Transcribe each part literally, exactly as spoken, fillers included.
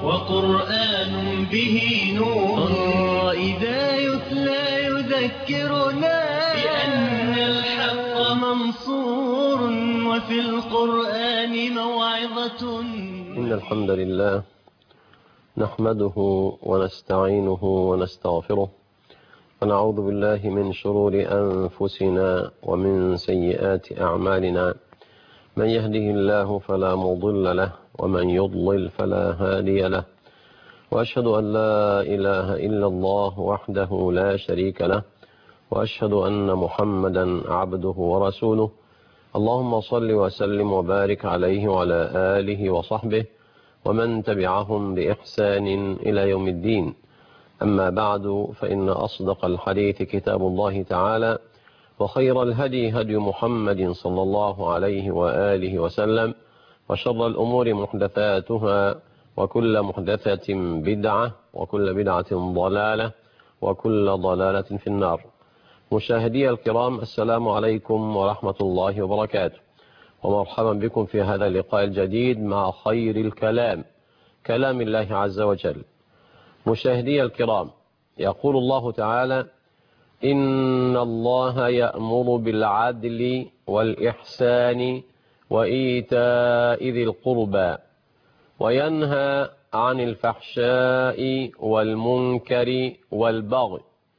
وقرآن به نور إذا يتلى يذكرنا بأن الحق منصور وفي القرآن موعظة. إن الحمد لله نحمده ونستعينه ونستغفره ونعوذ بالله من شرور أنفسنا ومن سيئات أعمالنا. من يهده الله فلا مضل له ومن يضلل فلا هادي له، وأشهد أن لا إله إلا الله وحده لا شريك له، وأشهد أن محمدا عبده ورسوله. اللهم صل وسلم وبارك عليه وعلى آله وصحبه ومن تبعهم بإحسان إلى يوم الدين. أما بعد، فإن أصدق الحديث كتاب الله تعالى، وخير الهدي هدي محمد صلى الله عليه وآله وسلم، وشر الأمور محدثاتها، وكل محدثة بدعة، وكل بدعة ضلالة، وكل ضلالة في النار. مشاهدي الكرام، السلام عليكم ورحمة الله وبركاته، ومرحبا بكم في هذا اللقاء الجديد مع خير الكلام، كلام الله عز وجل. مشاهدي الكرام، يقول الله تعالى: إن الله يأمر بالعدل والإحسان وإيتاء ذي القربى وينهى عن الفحشاء والمنكر والبغي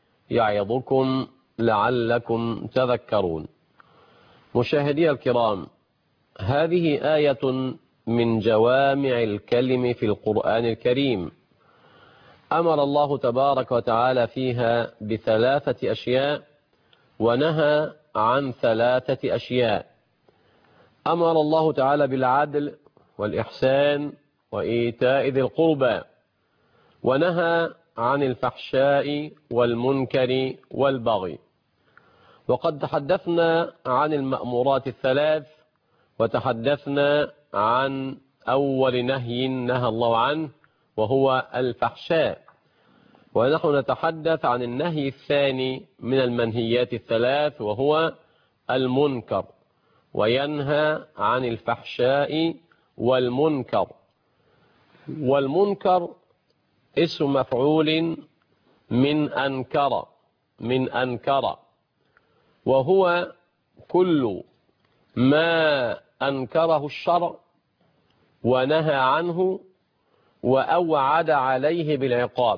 يعظكم لعلكم تذكرون. مشاهدي الكرام، هذه آية من جوامع الكلم في القرآن الكريم. أمر الله تبارك وتعالى فيها بثلاثة أشياء ونهى عن ثلاثة أشياء. أمر الله تعالى بالعدل والإحسان وإيتاء ذي القربى، ونهى عن الفحشاء والمنكر والبغي. وقد تحدثنا عن المأمورات الثلاث، وتحدثنا عن أول نهي نهى الله عنه وهو الفحشاء، ونحن نتحدث عن النهي الثاني من المنهيات الثلاث وهو المنكر، وينهى عن الفحشاء والمنكر. والمنكر اسم مفعول من أنكر من أنكر وهو كل ما أنكره الشرع ونهى عنه وأوعد عليه بالعقاب.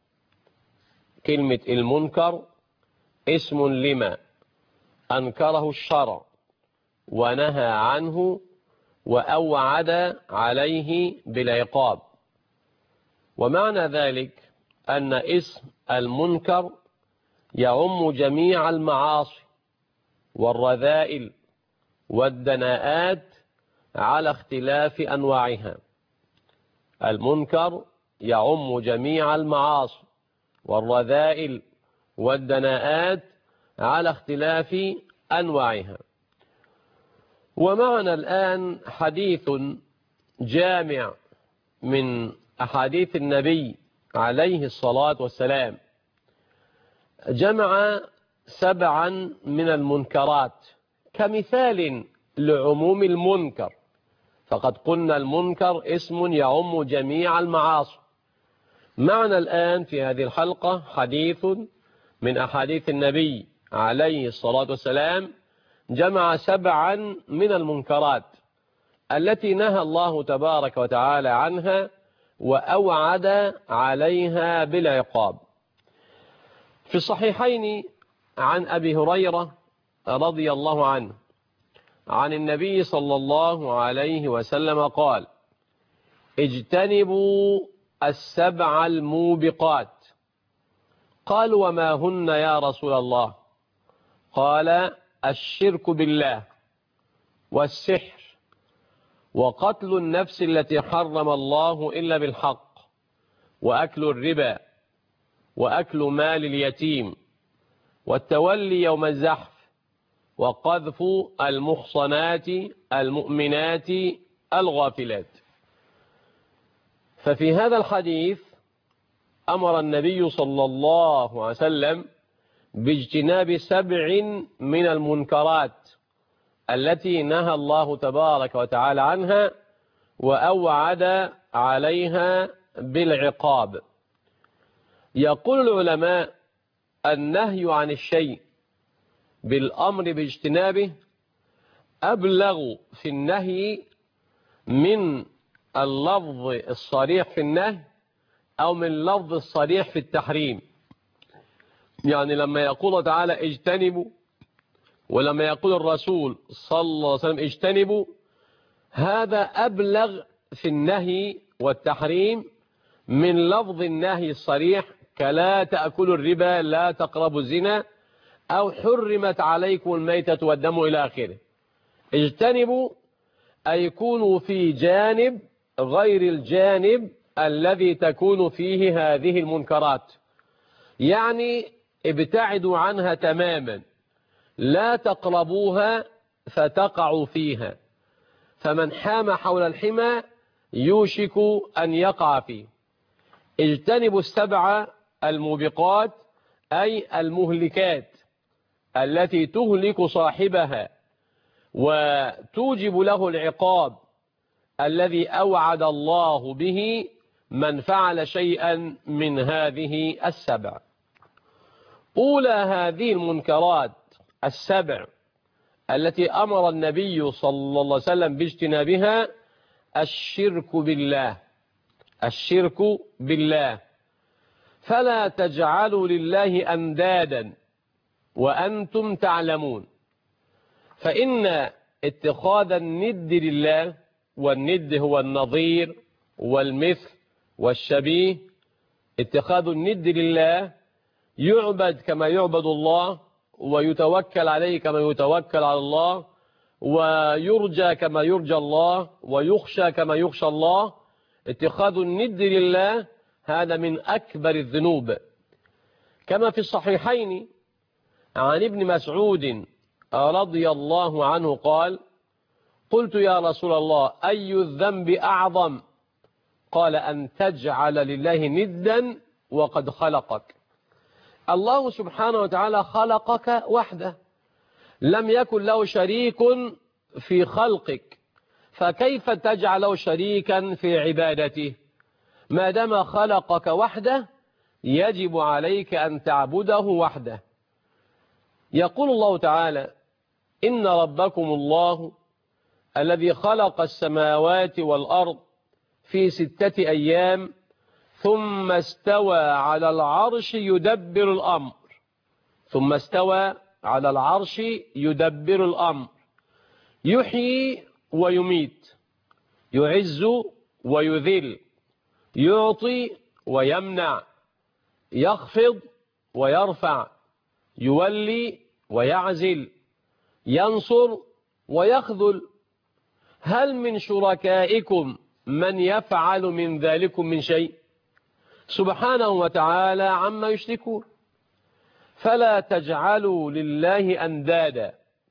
كلمة المنكر اسم لما أنكره الشرع ونهى عنه وأوعد عليه بالعقاب. ومعنى ذلك أن اسم المنكر يعم جميع المعاصي والرذائل والدناءات على اختلاف أنواعها. المنكر يعم جميع المعاصي والرذائل والدناءات على اختلاف أنواعها. ومعنا الآن حديث جامع من أحاديث النبي عليه الصلاة والسلام، جمع سبعا من المنكرات كمثال لعموم المنكر. فقد قلنا المنكر اسم يعم جميع المعاصي. معنا الآن في هذه الحلقة حديث من أحاديث النبي عليه الصلاة والسلام جمع سبعا من المنكرات التي نهى الله تبارك وتعالى عنها وأوعد عليها بالعقاب. في الصحيحين عن أبي هريرة رضي الله عنه عن النبي صلى الله عليه وسلم قال: اجتنبوا السبع الموبقات. قالوا: وما هن يا رسول الله؟ قال: الشرك بالله، والسحر، وقتل النفس التي حرم الله إلا بالحق، وأكل الربا، وأكل مال اليتيم، والتولي يوم الزحف، وقذف المحصنات المؤمنات الغافلات. ففي هذا الحديث أمر النبي صلى الله عليه وسلم باجتناب سبع من المنكرات التي نهى الله تبارك وتعالى عنها وأوعد عليها بالعقاب. يقول العلماء النهي عن الشيء بالأمر باجتنابه أبلغ في النهي من اللفظ الصريح في النهي أو من اللفظ الصريح في التحريم. يعني لما يقول تعالى اجتنبوا، ولما يقول الرسول صلى الله عليه وسلم اجتنبوا، هذا أبلغ في النهي والتحريم من لفظ النهي الصريح كلا تأكلوا الربا، لا تقربوا الزنا، أو حرمت عليكم الميتة والدم إلى آخره. اجتنبوا أي كونوا في جانب غير الجانب الذي تكون فيه هذه المنكرات، يعني ابتعدوا عنها تماما، لا تقربوها فتقعوا فيها، فمن حام حول الحمى يوشك أن يقع فيه. اجتنبوا السبع الموبقات أي المهلكات التي تهلك صاحبها وتوجب له العقاب الذي أوعد الله به من فعل شيئا من هذه السبع. أولى هذه المنكرات السبع التي أمر النبي صلى الله عليه وسلم باجتنابها الشرك بالله. الشرك بالله، فلا تجعلوا لله أندادا وأنتم تعلمون، فإن اتخاذ الند لله، والند هو النظير والمثل والشبيه، اتخاذ الند لله يعبد كما يعبد الله، ويتوكل عليه كما يتوكل على الله، ويرجى كما يرجى الله، ويخشى كما يخشى الله. اتخاذ الند لله هذا من أكبر الذنوب، كما في الصحيحين عن ابن مسعود رضي الله عنه قال: قلت يا رسول الله أي الذنب أعظم؟ قال: أن تجعل لله ندا وقد خلقك. الله سبحانه وتعالى خلقك وحده، لم يكن له شريك في خلقك، فكيف تجعل له شريكا في عبادته؟ ما دام خلقك وحده يجب عليك أن تعبده وحده. يقول الله تعالى: إن ربكم الله الذي خلق السماوات والأرض في ستة أيام ثم استوى على العرش يدبر الأمر. ثم استوى على العرش يدبر الأمر، يحيي ويميت، يعز ويذل، يعطي ويمنع، يخفض ويرفع، يولي ويعزل، ينصر ويخذل. هل من شركائكم من يفعل من ذلكم من شيء؟ سبحانه وتعالى عما يشركون. فلا تجعلوا لله أندادا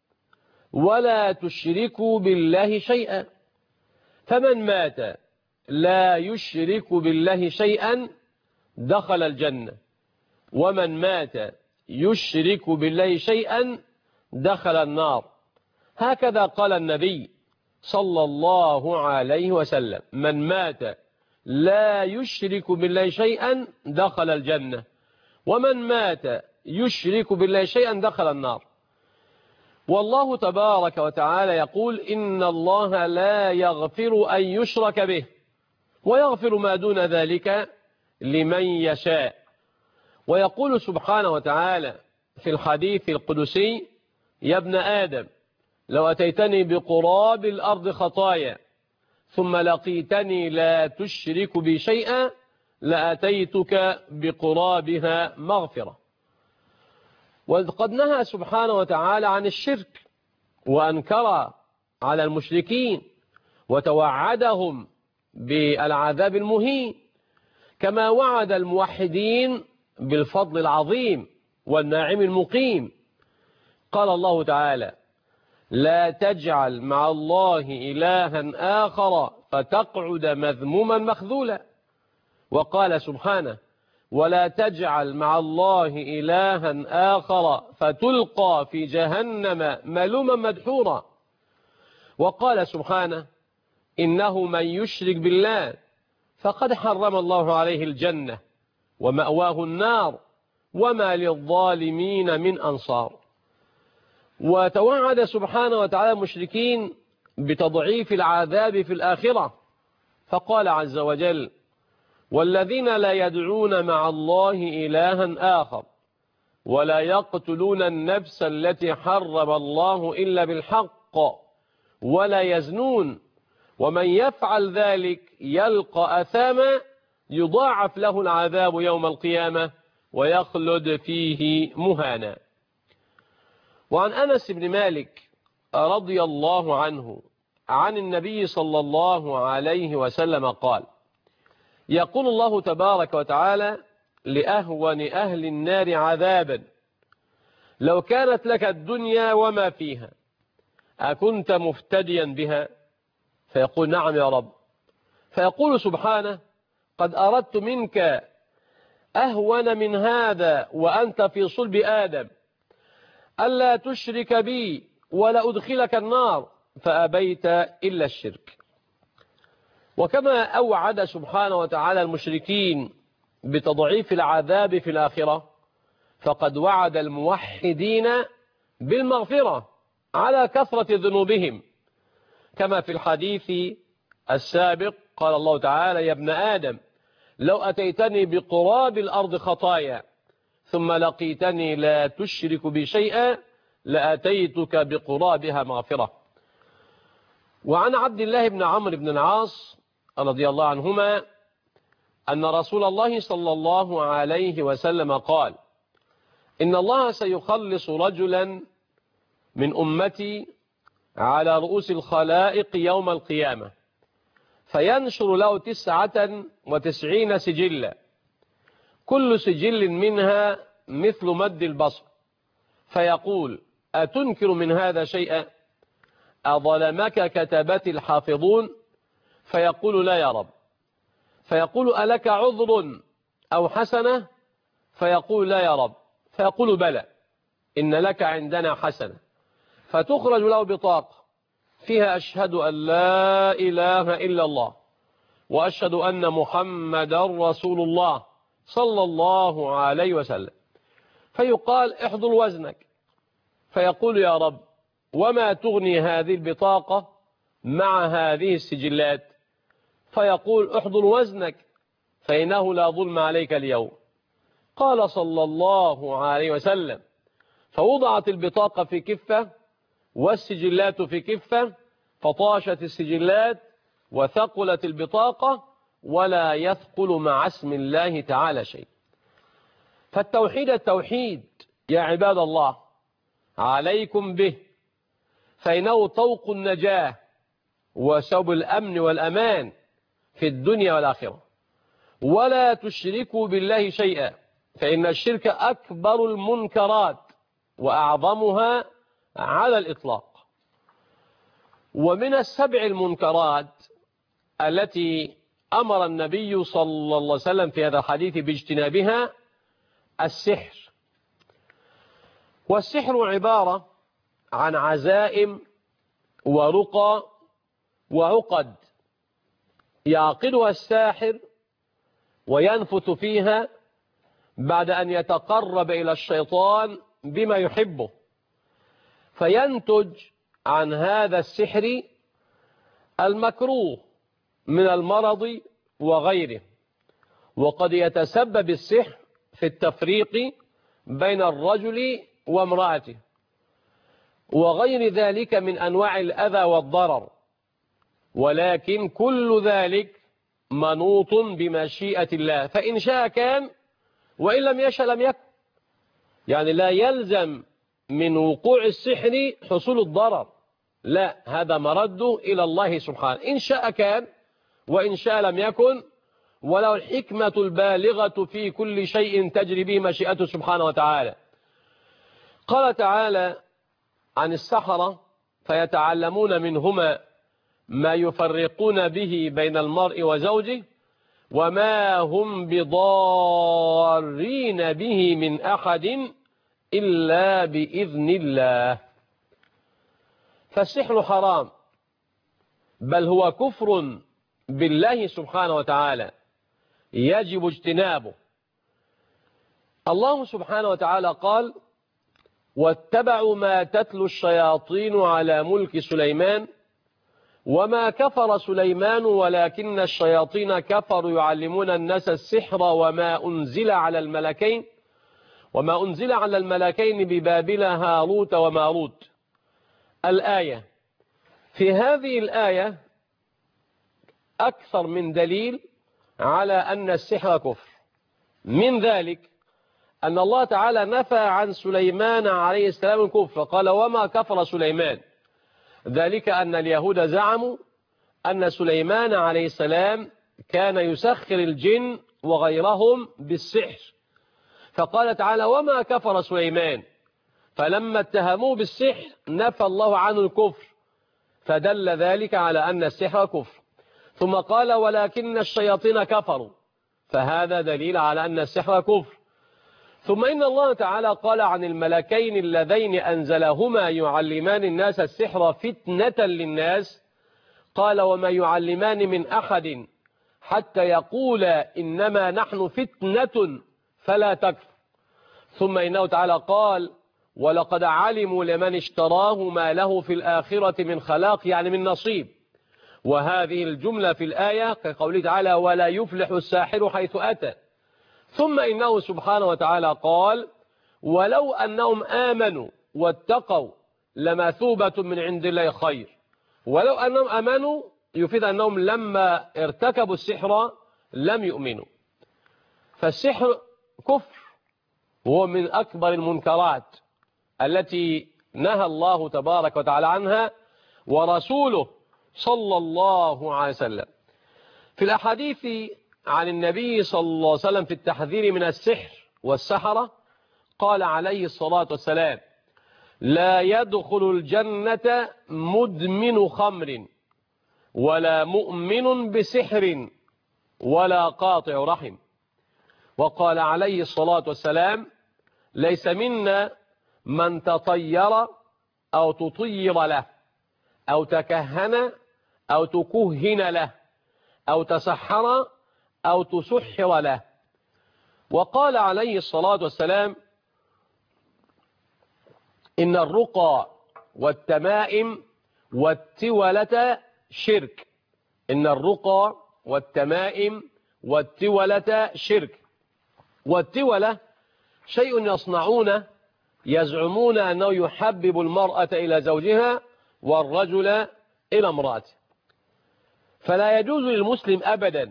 ولا تشركوا بالله شيئا، فمن مات لا يشرك بالله شيئا دخل الجنة، ومن مات يشرك بالله شيئا دخل النار. هكذا قال النبي صلى الله عليه وسلم: من مات لا يشرك بالله شيئا دخل الجنة، ومن مات يشرك بالله شيئا دخل النار. والله تبارك وتعالى يقول: إن الله لا يغفر أن يشرك به ويغفر ما دون ذلك لمن يشاء. ويقول سبحانه وتعالى في الحديث القدسي: يا ابن آدم لو أتيتني بقراب الأرض خطايا ثم لقيتني لا تشرك بي شيئا لأتيتك بقرابها مغفرة. وقد نهى سبحانه وتعالى عن الشرك وأنكر على المشركين وتوعدهم بالعذاب المهين، كما وعد الموحدين بالفضل العظيم والنعيم المقيم. قال الله تعالى: لا تجعل مع الله إلها آخر فتقعد مذموما مخذولا. وقال سبحانه: ولا تجعل مع الله إلها آخر فتلقى في جهنم ملوما فقد حرم الله عليه الجنة ومأواه النار وما للظالمين من أنصار. وتوعد سبحانه وتعالى المشركين بتضعيف العذاب في الآخرة، فقال عز وجل: والذين لا يدعون مع الله إلها آخر ولا يقتلون النفس التي حرم الله إلا بالحق ولا يزنون ومن يفعل ذلك يلقى أثاما يضاعف له العذاب يوم القيامة ويخلد فيه مهانا. وعن أنس بن مالك رضي الله عنه عن النبي صلى الله عليه وسلم قال: يقول الله تبارك وتعالى لأهون أهل النار عذابا: لو كانت لك الدنيا وما فيها أكنت مفتديا بها؟ فيقول: نعم يا رب. فيقول سبحانه: قد أردت منك أهون من هذا وأنت في صلب آدم، ألا تشرك بي ولا أدخلك النار، فأبيت إلا الشرك. وكما أوعد سبحانه وتعالى المشركين بتضعيف العذاب في الآخرة، فقد وعد الموحدين بالمغفرة على كثرة ذنوبهم، كما في الحديث السابق قال الله تعالى: يا ابن آدم لو أتيتني بقراب الأرض خطايا ثم لقيتني لا تشرك بي شيئا لأتيتك بقرابها مغفرة. وعن عبد الله بن عمرو بن العاص رضي الله عنهما أن رسول الله صلى الله عليه وسلم قال: إن الله سيخلص رجلا من أمتي على رؤوس الخلائق يوم القيامة، فينشر له تسعة وتسعين سجلا، كل سجل منها مثل مد البصر، فيقول: أتنكر من هذا شيئا؟ أظلمك كتبت الحافظون؟ فيقول: لا يا رب. فيقول: ألك عذر أو حسنة؟ فيقول: لا يا رب. فيقول: بلى، إن لك عندنا حسنة. فتخرج له بطاقة فيها: أشهد أن لا إله إلا الله وأشهد أن محمدا رسول الله صلى الله عليه وسلم. فيقال: احضر وزنك. فيقول: يا رب، وما تغني هذه البطاقة مع هذه السجلات؟ فيقول: احضر وزنك فإنه لا ظلم عليك اليوم. قال صلى الله عليه وسلم: فوضعت البطاقة في كفة والسجلات في كفة، فطاشت السجلات وثقلت البطاقة، ولا يثقل مع اسم الله تعالى شيء. فالتوحيد التوحيد يا عباد الله، عليكم به، فإنه طوق النجاة وسبب الأمن والأمان في الدنيا والآخرة. ولا تشركوا بالله شيئا، فإن الشرك أكبر المنكرات وأعظمها على الإطلاق. ومن السبع المنكرات التي أمر النبي صلى الله عليه وسلم في هذا الحديث باجتنابها السحر. والسحر عبارة عن عزائم ورقى وعقد يعقدها الساحر وينفث فيها بعد أن يتقرب إلى الشيطان بما يحبه، فينتج عن هذا السحر المكروه من المرض وغيره. وقد يتسبب السحر في التفريق بين الرجل وامرأته وغير ذلك من أنواع الأذى والضرر، ولكن كل ذلك منوط بمشيئة الله، فإن شاء كان وإن لم يشاء لم يكن. يعني لا يلزم من وقوع السحر حصول الضرر، لا، هذا مرده إلى الله سبحانه، إن شاء كان وإن شاء لم يكن، ولو الحكمة البالغة في كل شيء تجري به مشيئته سبحانه وتعالى. قال تعالى عن السحرة: فيتعلمون منهما ما يفرقون به بين المرء وزوجه وما هم بضارين به من أحد إلا بإذن الله. فالسحر حرام، بل هو كفر بالله سبحانه وتعالى يجب اجتنابه. الله سبحانه وتعالى قال: واتبعوا ما تتلو الشياطين على ملك سليمان وما كفر سليمان ولكن الشياطين كفروا يعلمون الناس السحر وما أنزل على الملكين وما أنزل على الملكين ببابل هاروت وماروت. الآية. في هذه الآية أكثر من دليل على أن السحر كفر. من ذلك أن الله تعالى نفى عن سليمان عليه السلام الكفر، قال: وما كفر سليمان. ذلك أن اليهود زعموا أن سليمان عليه السلام كان يسخر الجن وغيرهم بالسحر، فقال تعالى: وما كفر سليمان. فلما اتهموه بالسحر نفى الله عنه الكفر، فدل ذلك على أن السحر كفر. ثم قال: ولكن الشياطين كفروا، فهذا دليل على أن السحر كفر. ثم إن الله تعالى قال عن الملكين اللذين أنزلهما يعلمان الناس السحر فتنة للناس، قال: وما يعلمان من أحد حتى يقولا إنما نحن فتنة فلا تكفر. ثم إنه تعالى قال: ولقد علموا لمن اشتراه ما له في الآخرة من خلاق، يعني من نصيب. وهذه الجملة في الآية كقوله تعالى: ولا يفلح الساحر حيث أتى. ثم إنه سبحانه وتعالى قال: ولو أنهم آمنوا واتقوا لمثوبة من عند الله خير. ولو أنهم آمنوا يفيد أنهم لما ارتكبوا السحر لم يؤمنوا. فالسحر كفر، وهو من أكبر المنكرات التي نهى الله تبارك وتعالى عنها ورسوله صلى الله عليه وسلم. في الأحاديث عن النبي صلى الله عليه وسلم في التحذير من السحر والسحرة قال عليه الصلاة والسلام: لا يدخل الجنة مدمن خمر ولا مؤمن بسحر ولا قاطع رحم. وقال عليه الصلاة والسلام: ليس منا من تطير أو تطير له أو تكهن أو تكهن له أو تسحر أو تسحر له. وقال عليه الصلاة والسلام: إن الرقى والتمائم والتولة شرك. إن الرقى والتمائم والتولة شرك. والتولة شيء يصنعونه يزعمون أنه يحبب المرأة إلى زوجها والرجل إلى امرأته. فلا يجوز للمسلم أبدا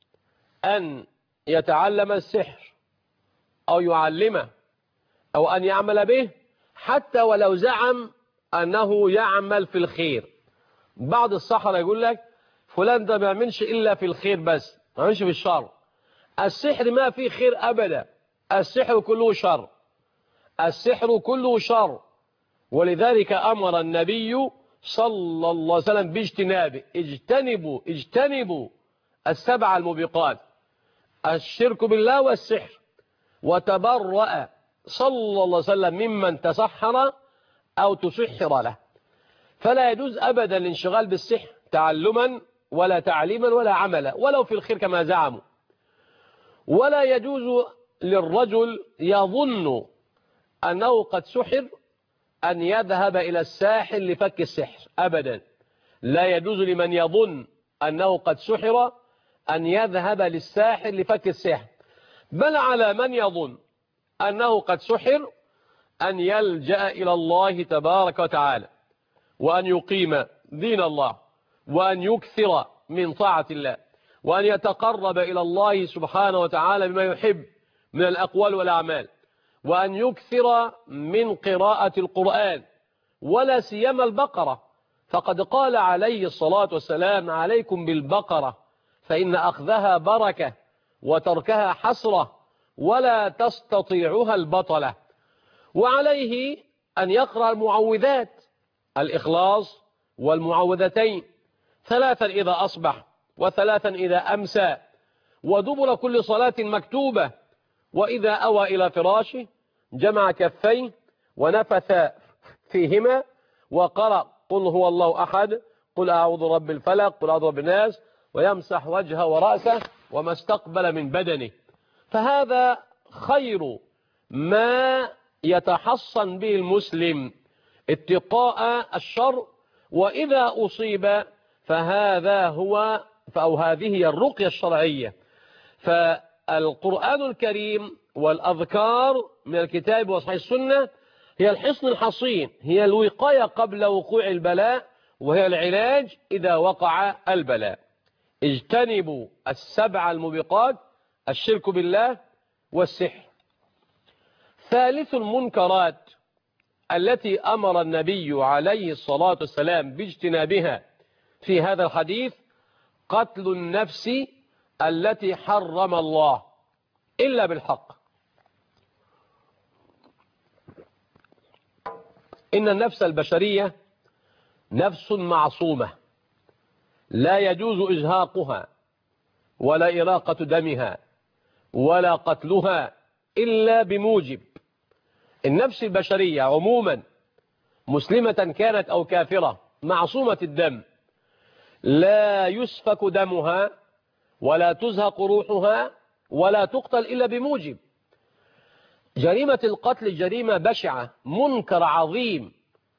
أن يتعلم السحر أو يعلمه أو أن يعمل به، حتى ولو زعم أنه يعمل في الخير. بعض السحرة يقول لك فلان ده ما يعملش إلا في الخير بس، ما يعملش في الشر. السحر ما فيه خير أبدا، السحر كله شر، السحر كله شر. ولذلك أمر النبي صلى الله عليه وسلم باجتنابه: اجتنبوا اجتنبوا السبع الموبقات، الشرك بالله والسحر. وتبرأ صلى الله عليه وسلم ممن تسحر أو تسحر له. فلا يجوز أبدا الانشغال بالسحر تعلما ولا تعليما ولا عملا ولو في الخير كما زعموا. ولا يجوز للرجل يظن أنه قد سحر أن يذهب إلى الساحر لفك السحر أبدا. لا يجوز لمن يظن أنه قد سحر أن يذهب للساحر لفك السحر، بل على من يظن أنه قد سحر أن يلجأ إلى الله تبارك وتعالى، وأن يقيم دين الله، وأن يكثر من طاعة الله، وأن يتقرب إلى الله سبحانه وتعالى بما يحب من الأقوال والأعمال، وأن يكثر من قراءة القرآن، ولا سيما البقرة. فقد قال عليه الصلاة والسلام: عليكم بالبقرة فإن أخذها بركة وتركها حسرة ولا تستطيعها البطلة. وعليه أن يقرأ المعوذات: الإخلاص والمعوذتين ثلاثا إذا أصبح وثلاثا إذا أمسى ودبر كل صلاة مكتوبة. وإذا أوى إلى فراشه جمع كفيه ونفث فيهما وقرأ: قل هو الله أحد، قل أعوذ برب الفلق، قل أعوذ برب الناس، ويمسح وجهه ورأسه وما استقبل من بدنه، فهذا خير ما يتحصن به المسلم اتقاء الشر، وإذا أصيب فهذا هو أو هذه هي الرقية الشرعية. فالقرآن الكريم والأذكار من الكتاب وصحيح السنة هي الحصن الحصين، هي الوقاية قبل وقوع البلاء، وهي العلاج إذا وقع البلاء. اجتنبوا السبع الموبقات: الشرك بالله والسحر. ثالث المنكرات التي أمر النبي عليه الصلاة والسلام باجتنابها في هذا الحديث: قتل النفس التي حرم الله إلا بالحق. إن النفس البشرية نفس معصومة لا يجوز إزهاقها ولا إراقة دمها ولا قتلها إلا بموجب. النفس البشرية عموما مسلمة كانت أو كافرة معصومة الدم، لا يسفك دمها ولا تزهق روحها ولا تقتل إلا بموجب. جريمة القتل جريمة بشعة، منكر عظيم،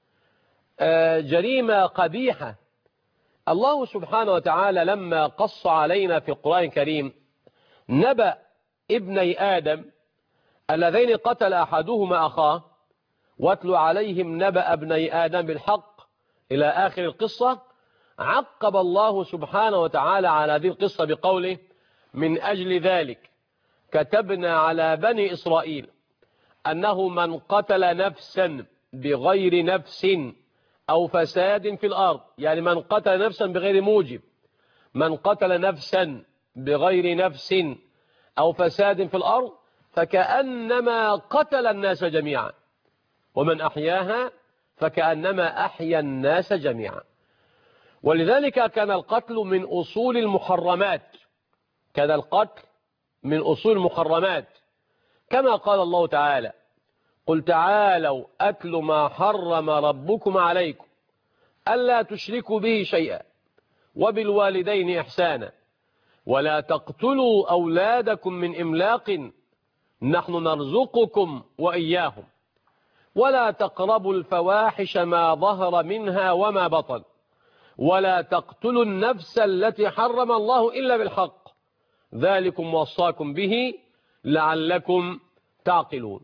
جريمة قبيحة. الله سبحانه وتعالى لما قص علينا في القرآن الكريم نبأ ابني آدم اللذين قتل أحدهما أخاه واتل عليهم نبأ ابني آدم بالحق إلى آخر القصة، عقب الله سبحانه وتعالى على هذه القصة بقوله: من أجل ذلك كتبنا على بني إسرائيل أنه من قتل نفسا بغير نفس أو فساد في الأرض، يعني من قتل نفسا بغير موجب، من قتل نفسا بغير نفس أو فساد في الأرض فكأنما قتل الناس جميعا، ومن أحياها فكأنما أحيا الناس جميعا. ولذلك كان القتل من أصول المحرمات، كان القتل من أصول المحرمات، كما قال الله تعالى: قل تعالوا أتل ما حرم ربكم عليكم ألا تشركوا به شيئا وبالوالدين إحسانا ولا تقتلوا أولادكم من إملاق نحن نرزقكم وإياهم ولا تقربوا الفواحش ما ظهر منها وما بطن ولا تقتلوا النفس التي حرم الله إلا بالحق ذلكم وصاكم به لعلكم تعقلون.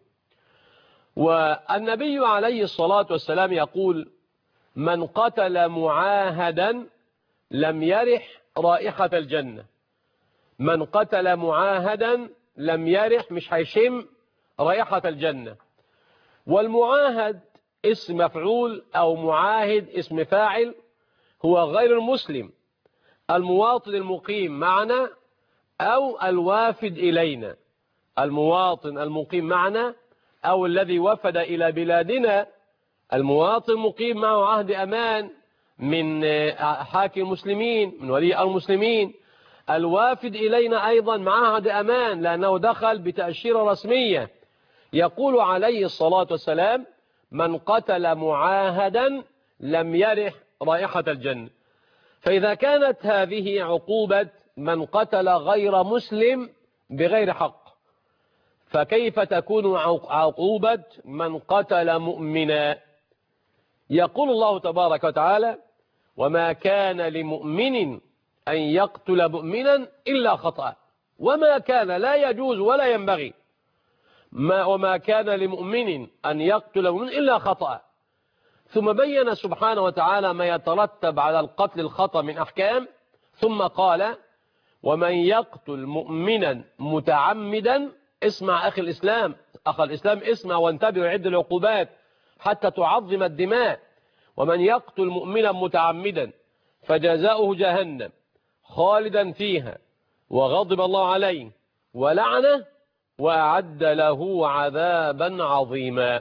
والنبي عليه الصلاة والسلام يقول: من قتل معاهدا لم يرح رائحة الجنة. من قتل معاهدا لم يرح، مش هيشم رائحة الجنة. والمعاهد اسم مفعول أو معاهد اسم فاعل، هو غير المسلم، المواطن المقيم معنا أو الوافد إلينا. المواطن المقيم معنا أو الذي وفد إلى بلادنا، المواطن مقيم معه عهد أمان من حاكم المسلمين، من ولي المسلمين. الوافد إلينا أيضا معه عهد أمان لأنه دخل بتأشيرة رسمية. يقول عليه الصلاة والسلام: من قتل معاهدا لم يرح رائحة الجنة. فإذا كانت هذه عقوبة من قتل غير مسلم بغير حق، فكيف تكون عقوبة من قتل مؤمنا؟ يقول الله تبارك وتعالى: وما كان لمؤمن أن يقتل مؤمنا إلا خطأ. وما كان لا يجوز ولا ينبغي، ما وما كان لمؤمن أن يقتل مؤمنا إلا خطأ. ثم بين سبحانه وتعالى ما يترتب على القتل الخطأ من أحكام، ثم قال: ومن يقتل مؤمنا متعمدا. اسمع أخي الإسلام، أخ الإسلام اسمع وانتبه وعد العقوبات حتى تعظم الدماء. ومن يقتل مؤمنا متعمدا فجزاؤه جهنم خالدا فيها وغضب الله عليه ولعنه وأعد له عذابا عظيما.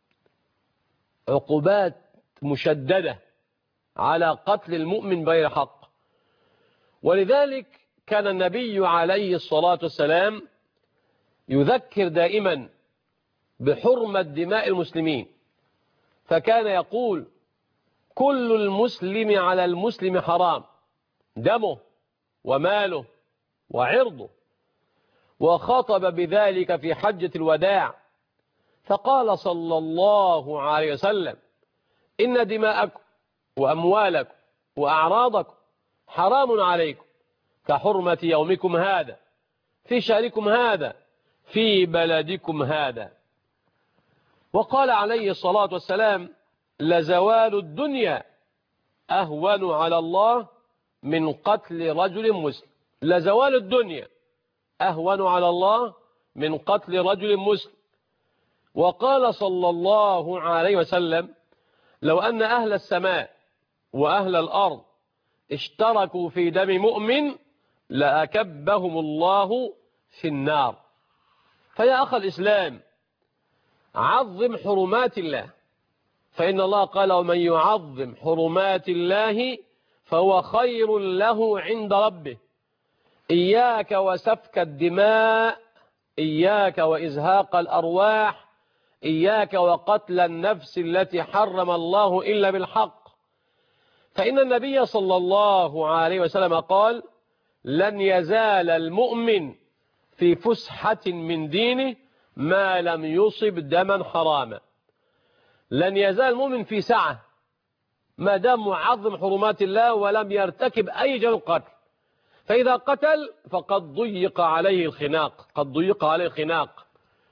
عقوبات مشددة على قتل المؤمن بغير حق. ولذلك كان النبي عليه الصلاة والسلام يذكر دائما بحرمة دماء المسلمين، فكان يقول: كل المسلم على المسلم حرام، دمه وماله وعرضه، وخطب بذلك في حجة الوداع فقال صلى الله عليه وسلم: إن دماءكم وأموالكم وأعراضكم حرام عليكم كحرمة يومكم هذا في شهركم هذا في بلدكم هذا. وقال عليه الصلاة والسلام: لزوال الدنيا أهون على الله من قتل رجل مسلم. لزوال الدنيا أهون على الله من قتل رجل مسلم. وقال صلى الله عليه وسلم: لو أن أهل السماء وأهل الأرض اشتركوا في دم مؤمن لأكبهم الله في النار. فيا أخ الإسلام، عظم حرمات الله، فإن الله قال: ومن يعظم حرمات الله فهو خير له عند ربه. إياك وسفك الدماء، إياك وإزهاق الأرواح، إياك وقتل النفس التي حرم الله إلا بالحق. فإن النبي صلى الله عليه وسلم قال: لن يزال المؤمن في فسحة من دينه ما لم يصب دما حراما. لن يزال المؤمن في سعة ما دام معظم حرمات الله ولم يرتكب أي جرم قتل. فإذا قتل فقد ضيق عليه الخناق، قد ضيق عليه الخناق.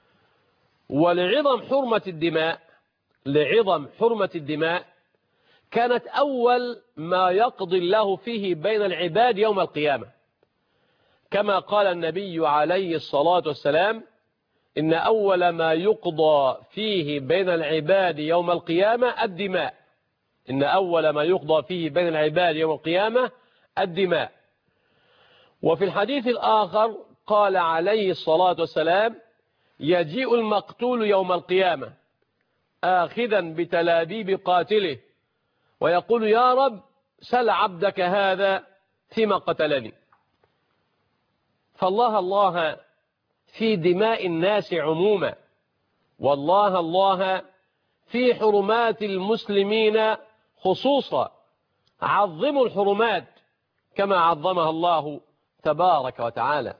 ولعظم حرمة الدماء لعظم حرمة الدماء كانت أول ما يقضي الله فيه بين العباد يوم القيامة، كما قال النبي عليه الصلاة والسلام: إن أول ما يقضى فيه بين العباد يوم القيامة الدماء. إن أول ما يقضى فيه بين العباد يوم القيامة الدماء. وفي الحديث الآخر قال عليه الصلاة والسلام: يجيء المقتول يوم القيامة آخذا بتلابيب قاتله ويقول: يا رب سل عبدك هذا فيما قتلني. فالله الله في دماء الناس عموما، والله الله في حرمات المسلمين خصوصا. عظموا الحرمات كما عظمها الله تبارك وتعالى.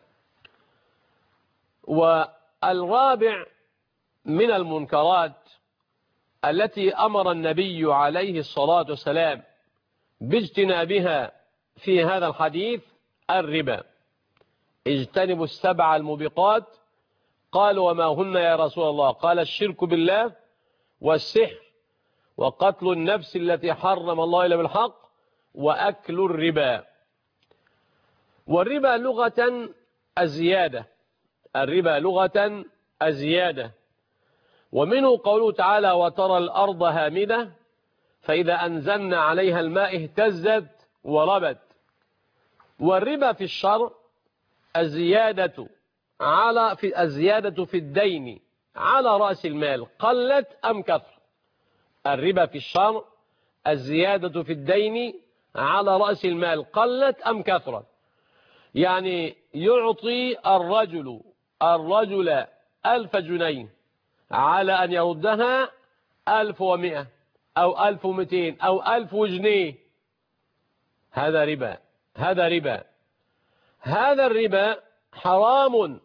والرابع من المنكرات التي أمر النبي عليه الصلاة والسلام باجتنابها في هذا الحديث الربا. اجتنبوا السبع الموبقات. قالوا: وما هن يا رسول الله؟ قال: الشرك بالله، والسحر، وقتل النفس التي حرم الله إلا بالحق، وأكل الربا. والربا لغة الزيادة، الربا لغة الزيادة. ومنه قوله تعالى: وترى الأرض هامدة فإذا أنزلنا عليها الماء اهتزت وربت. والربا في الشرع الزيادة على في الزيادة في الدين على رأس المال قلت أم كثر. الربا في الشرع الزيادة في الدين على رأس المال قلت أم كثرت. يعني يعطي الرجل الرجل ألف جنيه على أن يردها ألف ومئة أو ألف ومئتين أو ألف جنيه. هذا ربا، هذا ربا. هذا الربا حرام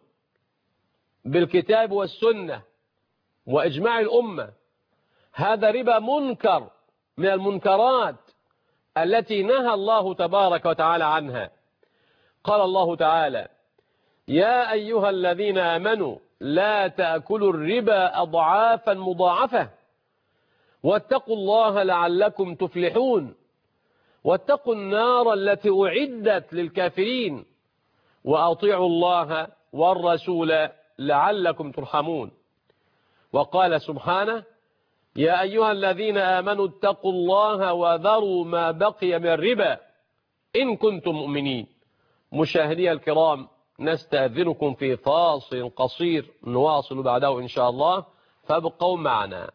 بالكتاب والسنة وإجماع الأمة. هذا ربا منكر من المنكرات التي نهى الله تبارك وتعالى عنها. قال الله تعالى: يا أيها الذين آمنوا لا تأكلوا الربا أضعافا مضاعفة واتقوا الله لعلكم تفلحون واتقوا النار التي أعدت للكافرين وأطيعوا الله والرسول لعلكم ترحمون. وقال سبحانه: يا أيها الذين آمنوا اتقوا الله وذروا ما بقي من الربا إن كنتم مؤمنين. مشاهدي الكرام، نستأذنكم في فاصل قصير نواصل بعده إن شاء الله، فابقوا معنا.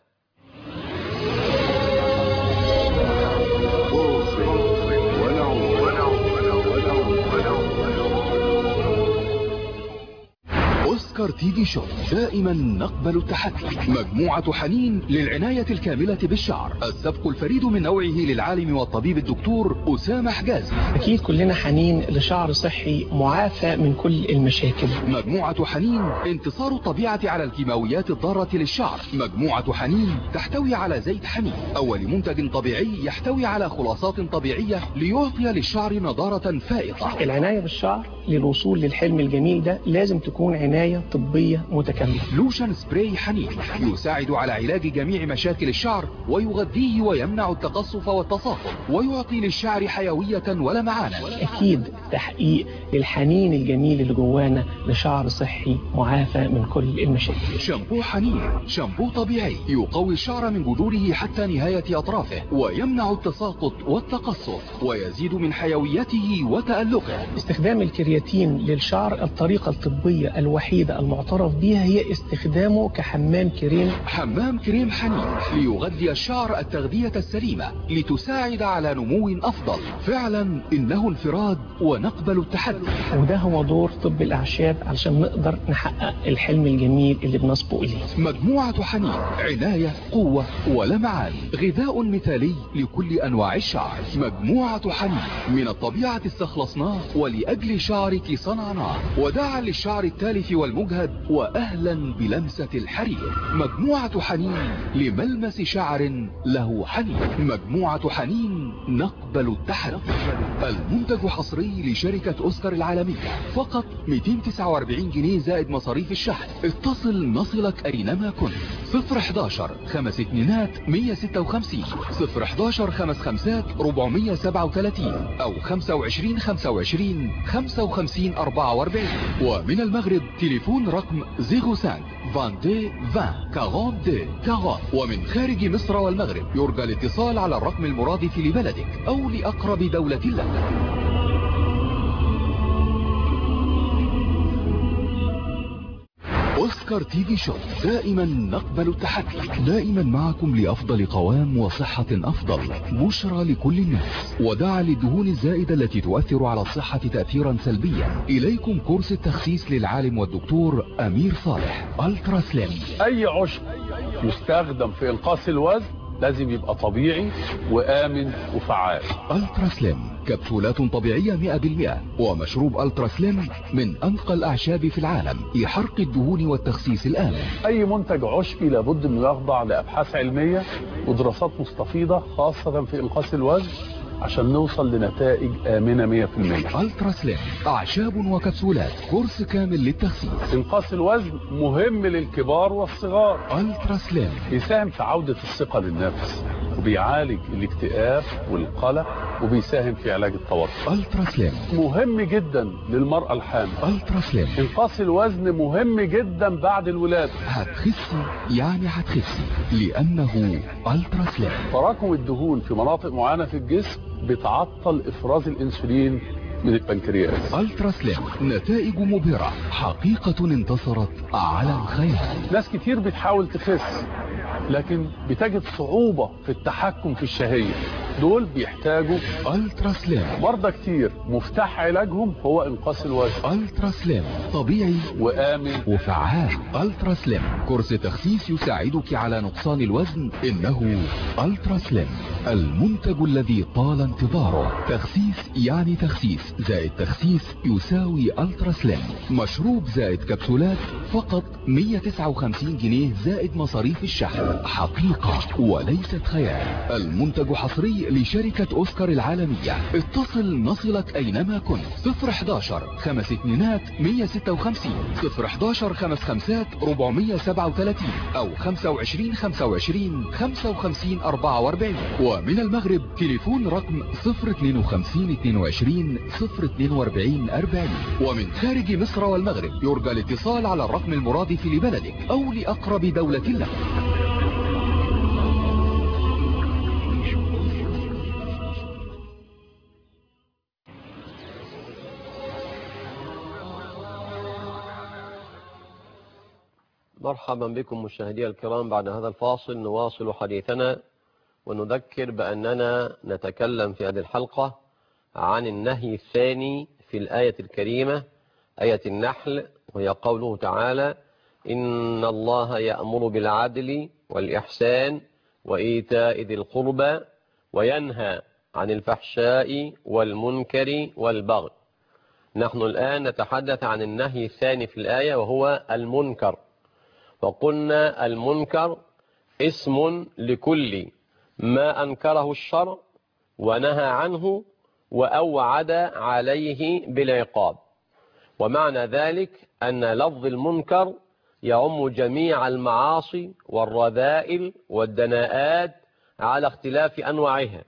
أوسكار تي في شوب دائما نقبل التحدي. مجموعة حنين للعناية الكاملة بالشعر، السبق الفريد من نوعه للعالم والطبيب الدكتور أسامة حجازي. أكيد كلنا حنين لشعر صحي معافى من كل المشاكل. مجموعة حنين انتصار الطبيعة على الكيماويات الضارة للشعر. مجموعة حنين تحتوي على زيت حنين، أول منتج طبيعي يحتوي على خلاصات طبيعية ليعطي للشعر نضارة فائقة. العناية بالشعر للوصول للحلم الجميل ده لازم تكون عناية طبية متكاملة. لوشن سبراي حنين يساعد على علاج جميع مشاكل الشعر ويغذيه ويمنع التقصف والتصاقم ويعطي للشعر حيوية ولمعانا. أكيد تحقيق للحنين الجميل اللي جوانا لشعر صحي معافى من كل المشاكل. شامبو حنين شامبو طبيعي يقوي الشعر من جذوره حتى نهاية أطرافه ويمنع التساقط والتقصف ويزيد من حيويته وتألقه. استخدام الكرياتين للشعر الطريقة الطبية الوحيدة المعترف بها هي استخدامه كحمام كريم. حمام كريم حنين ليغذي الشعر التغذية السليمة لتساعد على نمو أفضل. فعلا إنه انفراد ونقبل التحدي، وده هو دور طب الأعشاب علشان نقدر نحقق الحلم الجميل اللي بنسبق إليه. مجموعة حنين عناية قوة ولمعان، غذاء مثالي لكل أنواع الشعر. مجموعة حنين من الطبيعة استخلصناه ولأجل شعرك صنعناه، وداعا للشعر التالف والمجهد وأهلا بلمسة الحرير. مجموعة حنين لملمس شعر له حنين. مجموعة حنين نقبل التحدي. المنتج حصري لشركة أوسكار العالمية، فقط مئتين وتسعة وأربعين جنيه زائد مصاريف الشحن. اتصل نصلك أينما كنت. صفر حداشر خمس اتنينات مية ستة وخمسين، صفر حداشر خمس خمسات أربعمية سبعة وتلاتين، أو خمسة وعشرين خمسة وعشرين خمسة وخمسين أربعة وأربعين. ومن المغرب تليفون رقم صفر خمسة اثنين عشرين عشرين أربعة وأربعين. ومن خارج مصر والمغرب يرجى الاتصال على الرقم المرادف لبلدك أو لأقرب دولة لك. أوسكار تي في شوب دائما نقبل التحدي، دائما معكم لأفضل قوام وصحة أفضل. بشرى لكل الناس وداعا للدهون الزائدة التي تؤثر على الصحة تأثيرا سلبيا. إليكم كورس التخسيس للعالم والدكتور أمير صالح. ألترا سليم. أي عشب يستخدم في إنقاص الوزن لازم يبقى طبيعي وآمن وفعال. ألترا سليم كبسولات طبيعية مئة بالمئة، ومشروب ألترا سليم من أنقى الأعشاب في العالم لحرق الدهون والتخسيس الآمن. أي منتج عشبي لابد أنه يخضع لأبحاث علمية ودراسات مستفيضة خاصة في إنقاص الوزن عشان نوصل لنتائج آمنة مئة بالمئة. ألترا سليم أعشاب وكبسولات، كورس كامل للتخسيس. إنقاص الوزن مهم للكبار والصغار. ألترا سليم بيساهم في عودة الثقة للنفس، وبيعالج الاكتئاب والقلق، وبيساهم في علاج التوتر. ألترا سليم مهم جدا للمرأة الحامل. ألترا سليم إنقاص الوزن مهم جدا بعد الولادة. هتخسي يعني هتخسي لأنه ألترا سليم. تراكم الدهون في مناطق معينة في الجسم بتعطل إفراز الأنسولين من البنكرياس. ألترا سليم نتائج مبهرة، حقيقة انتصرت على الخيال. ناس كتير بتحاول تخس لكن بتجد صعوبة في التحكم في الشهية، دول بيحتاجوا ألترا سليم. مرضى كتير مفتاح علاجهم هو إنقاص الوزن. ألترا سليم طبيعي وآمن وفعال. ألترا سليم كورس تخسيس يساعدك على نقصان الوزن. إنه ألترا سليم المنتج الذي طال انتظاره. تخسيس يعني تخسيس زائد تخسيس يساوي ألترا سليم. مشروب زائد كبسولات فقط مئة وتسعة وخمسين جنيه زائد مصاريف الشحن. حقيقة وليست خيال. المنتج حصري لشركة أوسكار العالمية. اتصل نصلك أينما كنت. صفر حداشر خمس اتنينات مية ستة وخمسين، صفر حداشر خمس خمسات أربعمية سبعة وتلاتين، أو خمسة وعشرين خمسة وعشرين خمسة وخمسين أربعة وأربعين. ومن المغرب تليفون رقم صفر اتنين وخمسين اتنين وعشرين صفر اتنين وأربعين أربعين. ومن خارج مصر والمغرب يرجى الاتصال على الرقم المرادف لبلدك أو لأقرب دولة لك. مرحبا بكم مشاهدي الكرام. بعد هذا الفاصل نواصل حديثنا ونذكر بأننا نتكلم في هذه الحلقة عن النهي الثاني في الآية الكريمة آية النحل، وهي قوله تعالى: إن الله يأمر بالعدل والإحسان وإيتاء ذي القربى وينهى عن الفحشاء والمنكر والبغي. نحن الآن نتحدث عن النهي الثاني في الآية وهو المنكر. وقلنا المنكر اسم لكل ما أنكره الشرع ونهى عنه وأوعد عليه بالعقاب. ومعنى ذلك أن لفظ المنكر يعم جميع المعاصي والرذائل والدناءات على اختلاف أنواعها.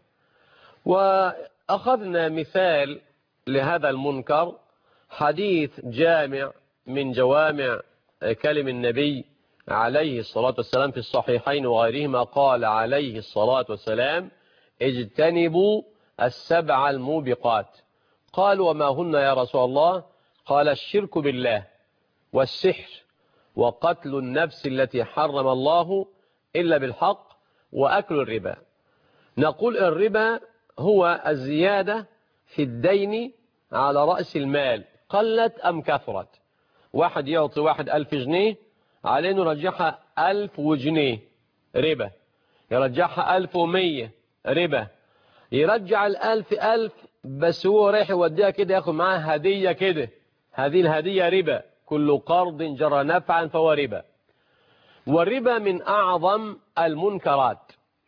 وأخذنا مثال لهذا المنكر حديث جامع من جوامع كلم النبي عليه الصلاة والسلام في الصحيحين وغيرهما، قال عليه الصلاة والسلام: اجتنبوا السبع الموبقات. قال: وما هن يا رسول الله؟ قال: الشرك بالله والسحر وقتل النفس التي حرم الله إلا بالحق وأكل الربا. نقول الربا هو الزيادة في الدين على رأس المال، قلت أم كثرت. واحد يعطي واحد ألف جنيه، عليه نرجعها ألف وجنيه ربا، يرجعها ألف ومية ربا، يرجع الألف ألف بس هو رايح يوديها كده ياخد معاه هدية كده، هذه الهدية ربا. كل قرض جرى نفعا فهو ربا. والربا من أعظم المنكرات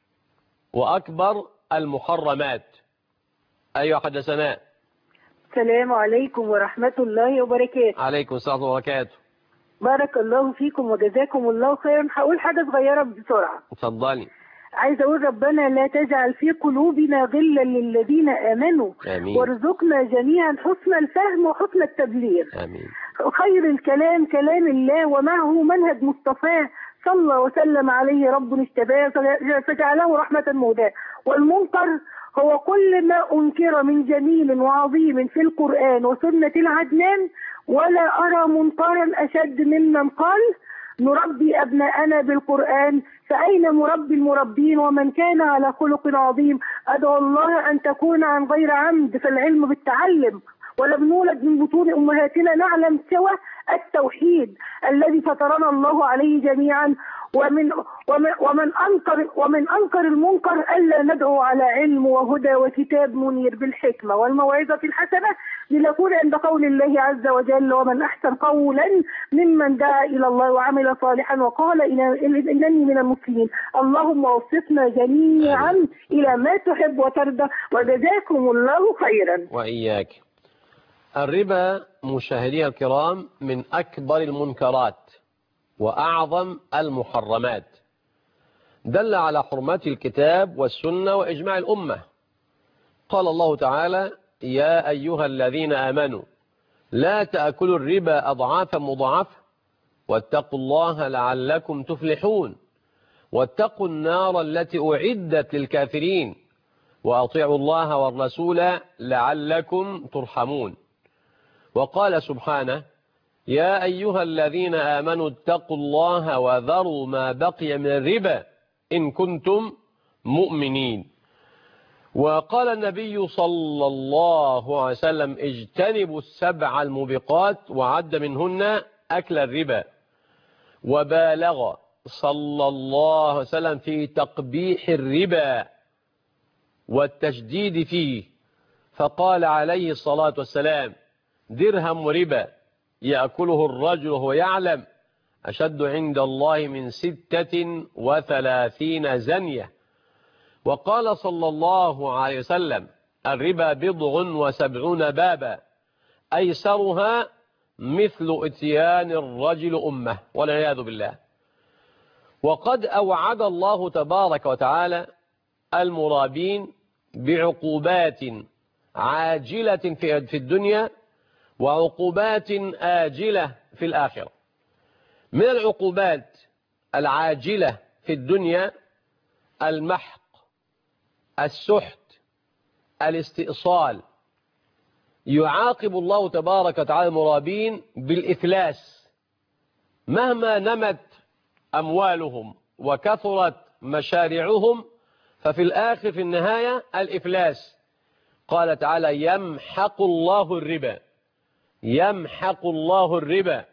وأكبر المحرمات. أيها حدثنا. السلام عليكم ورحمة الله وبركاته. عليكم السلام وبركاته. بارك الله فيكم وجزاكم الله خيرا. هقول حاجة صغيرة بسرعة. اتفضلي. عايزة أقول: ربنا لا تجعل في قلوبنا غلا للذين آمنوا، آمين. وارزقنا جميعا حسن الفهم وحسن التبليغ. آمين. خير الكلام كلام الله ومعه منهج مصطفاه صلى وسلم عليه رب اجتباه فجعله رحمة مهداه. والمنكر هو كل ما أنكر من جميل وعظيم في القرآن وسنة العدنان، ولا أرى منكرا أشد ممن قال نربي أبناءنا بالقرآن، فأين مربي المربين ومن كان على خلق عظيم. أدعو الله أن تكون عن غير عمد، فالعلم بالتعلم، ولم نولد من بطون أمهاتنا نعلم سوى التوحيد الذي فطرنا الله عليه جميعا. ومن ومن ومن أنكر ومن أنكر المنكر ألا ندعو على علم وهدى وكتاب منير بالحكمة والموعظة الحسنة، لنكون عند قول الله عز وجل: ومن أحسن قولا ممن دعا إلى الله وعمل صالحا وقال إنني من المسلمين. اللهم وفقنا جميعا إلى ما تحب وترضى، وجزاكم الله خيرا. وإياك. الربا مشاهدي الكرام من أكبر المنكرات وأعظم المحرمات، دل على حرمات الكتاب والسنة وإجماع الأمة. قال الله تعالى: يا أيها الذين آمنوا لا تأكلوا الربا أضعافا مضاعفة واتقوا الله لعلكم تفلحون واتقوا النار التي أعدت للكافرين وأطيعوا الله والرسول لعلكم ترحمون. وقال سبحانه: يا أيها الذين آمنوا اتقوا الله وذروا ما بقي من الربا إن كنتم مؤمنين. وقال النبي صلى الله عليه وسلم: اجتنبوا السبع الموبقات، وعد منهن أكل الربا. وبالغ صلى الله عليه وسلم في تقبيح الربا والتشديد فيه، فقال عليه الصلاة والسلام: درهم ربا يأكله الرجل وهو يعلم أشد عند الله من ستة وثلاثين زنية. وقال صلى الله عليه وسلم: الربا بضع وسبعون بابا أيسرها مثل اتيان الرجل أمه، والعياذ بالله. وقد أوعد الله تبارك وتعالى المرابين بعقوبات عاجلة في الدنيا وعقوبات آجلة في الآخرة. من العقوبات العاجلة في الدنيا المحق، السحت، الاستئصال. يعاقب الله تبارك وتعالى المرابين بالإفلاس، مهما نمت أموالهم وكثرت مشاريعهم ففي الآخر في النهاية الإفلاس. قال تعالى: يمحق الله الربا يمحق الله الربا.